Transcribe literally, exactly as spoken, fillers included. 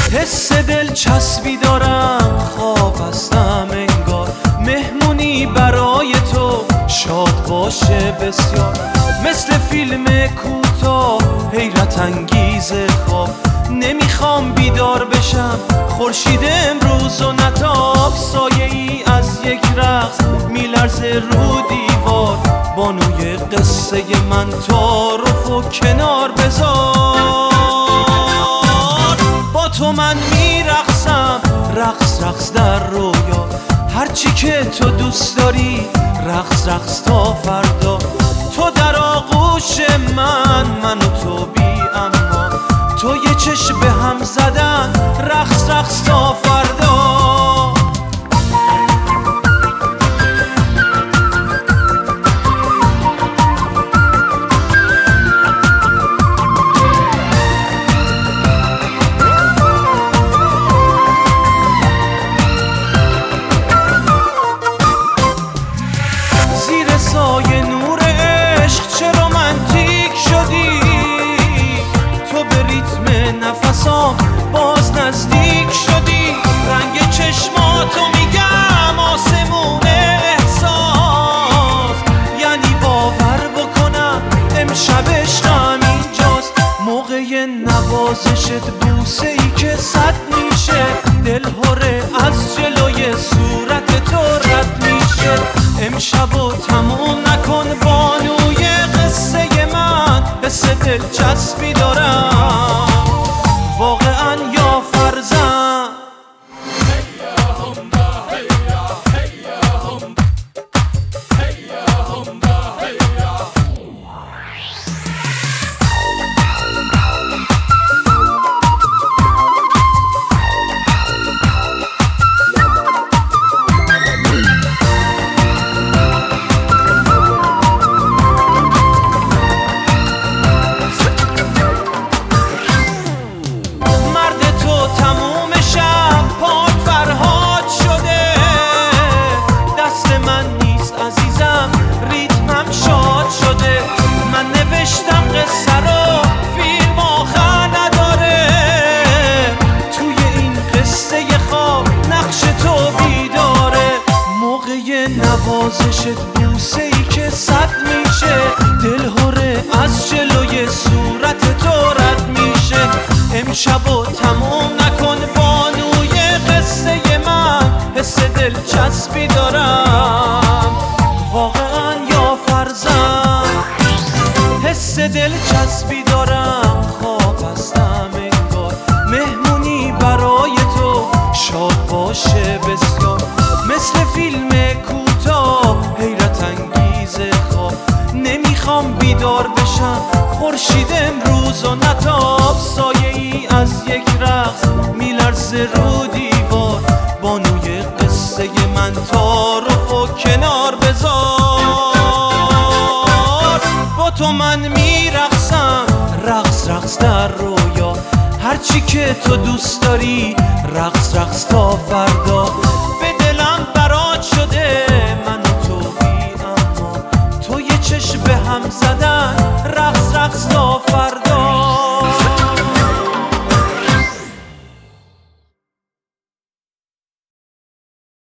حس دلچسبی دارم، خواب هستم انگار، مهمونی برای تو شاد باشه بسیار. مثل فیلم کوتاه حیرت انگیز خواب، نمیخوام بیدار بشم خورشید امروز و نتاب. سایه ای از یک رقص میلرزه رو دیوار، بانوی قصه من تعارف و کنار بذار. با تو من میرقصم رقص رقص در رویا، هرچی که تو دوست داری رقص رقص تا فردا. تو در آغوش من، من و تو بی اما، تو یه چشم به هم زدن رقص رقص تا فردا. زیر سایه نور عشق چه رومانتیک شدی، تو به ریتم نفسام باز نزدیک شدی. رنگ چشماتو میگم آسمون احساس، یعنی باور بکنم امشب عشقم اینجاست. موقع نوازشت بوسه ای که صد میشه، دل هره از جلوی صورت تو رد میشه. امشب و تموم نکن بانوی قصه من، حس دلچسبی دارم واقعا یا فرزن. نوازشت بوسه ای که صد میشه، دل هره از جلوی صورت تو رد میشه. امشب و تموم نکن بانوی قصه من، حس دلچسبی دارم واقعا یا فرزن. حس دلچسبی دارم، خواب هستم انگار، مهمونی برای تو شاد باشه بسیار. مثل فیلم کوتاه حیرت انگیز خواب، نمیخوام بیدار بشم خورشید امروز و نتاب. سایه ای از یک رقص میلرزه رو دیوار، بانوی قصه من تعارف و کنار بذار. با تو من میرقصم رقص رقص در رویا، هرچی که تو دوست داری رقص رقص تا فردا.